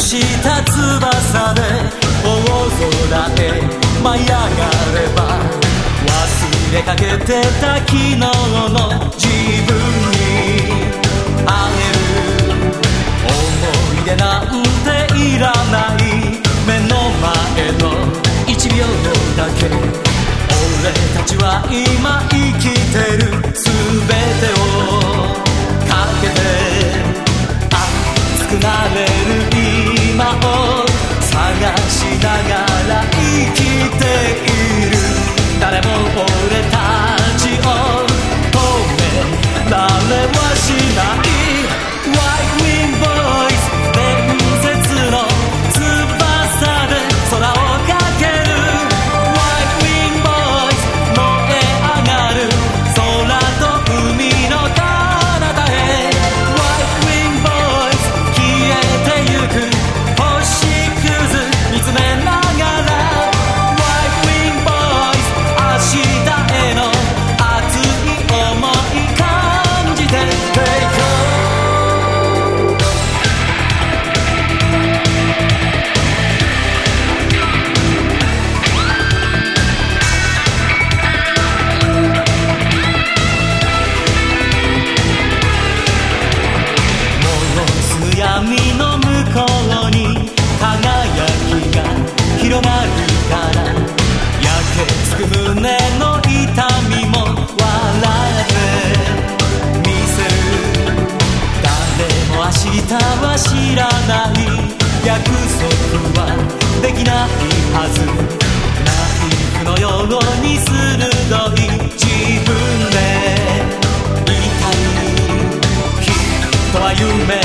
した翼で大空へ舞い上がれば、忘れかけてた昨日の自分に会える。思い出なんていらない、目の前の1秒だけ。俺たちは今生きてる、全てをかけて熱くなれる今を探しながら生きている。誰も俺たちを止められはしない。 White Wing Boys 伝説の翼で空をかける。 White Wing Boys 燃え上がる空と海の彼方へ。 White Wing Boys 消えてゆく星屑見つめながら。 White Wing Boys 明日への熱い想い感じて Take off。闇の向こうに輝きが広がるから、焼けつく胸の痛みも笑ってみせる。誰も明日は知らない、約束はできないはず。ナイフのように鋭い自分でいたい。きっとは夢